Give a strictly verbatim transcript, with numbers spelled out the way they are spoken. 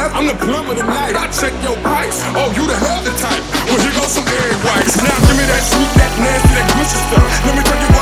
I'm the plumber tonight. I check your pipes. Oh, you the hell the type. Well, here goes some egg whites. Now give me that sweet, that nasty, that gushy stuff. Let me take you